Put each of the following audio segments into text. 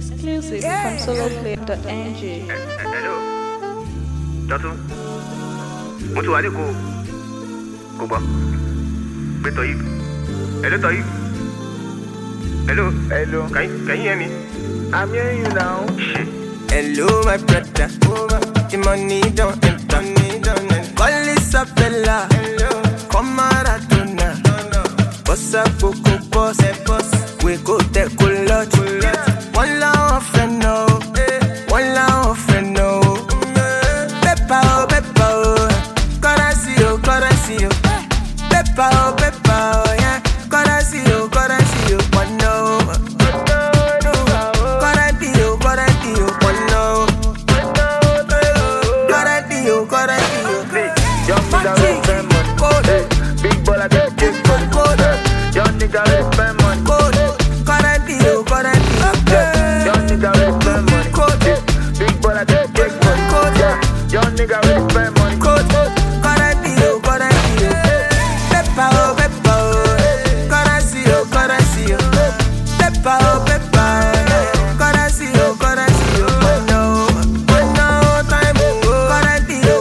Exclusive from soloclip.ng. Hello. Dọ́tún. Mo ti wà ní kò gbọ́. Pé Toyib. Hello Toyib. Hello. Can you hear me? I'm hearing you now. Shit. Hello, my brother. The money don't enter. Call Isabella. Come Maradona. Boss up, Coco Boss. We go take a lot. One love friend no. One love friend no. Peppa oh. Currency oh. Peppa oh, yeah. Currency oh. One no. Big ball I get kick for the code. Young nigga will spend money. Young nigga will spend money. Big ball I get kick for the code. Young nigga will spend money. Peppa oh. Currency oh. Peppa oh. Currency oh. One no. Time currency oh.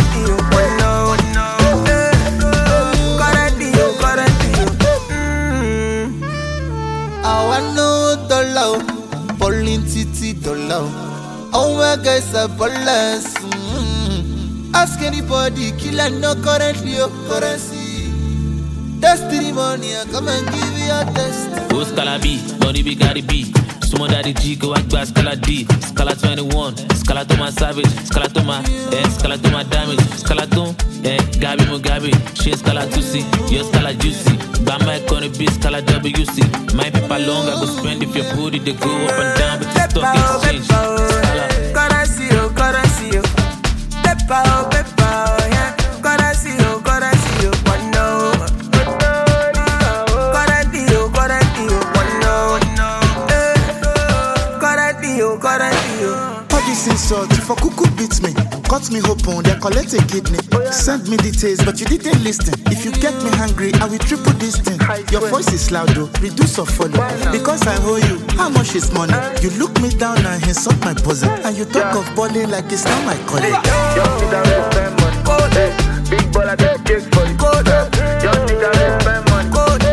I know dollar, bowling titi dollar. Oh my guys are ballers. Ask anybody, killer no currently your currency. Destiny money, I come and give you a test. Who's Scala B? Money be got it B. Sumo daddy G, go back by Scala D. Scala 21, Scala to my savage, Scala to my damage, Scala to Gabi Mugabe, she Scala 2C, your Scala juicy. Bama gonna be Scala WC. My people long, I go spend if your booty they go up and down, but the stock exchange. Currency oh. Peppa oh, yeah. Currency oh. One no. All this insult, if a cuckoo beats me, cut me open, then collect a kidney. Send me details, but you didn't listen. If you get me hungry, I will triple this thing. Your voice is loud though, reduce or follow. Because I owe you, how much is money? You look me down and insult my bosom. And you talk of balling like it's not my calling. Young nigga will spend money. Big ball I get kick for the code. Young nigga will spend money.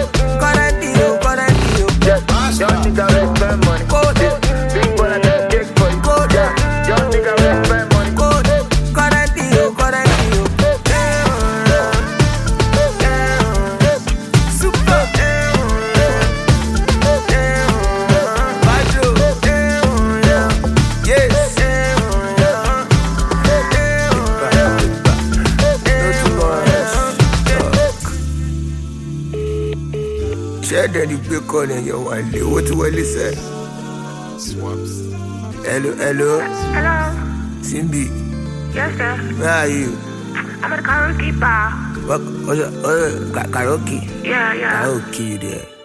Young nigga will spend money. Big ball I get kick for the code. Young nigga will spend money. Super. Yes. Share that you pick on your one day. What will you say? Swaps. Hello. Hello. Simbi, Yes, sir. where are you? I'm at a karaoke bar. What? Karaoke? Yeah. Karaoke there.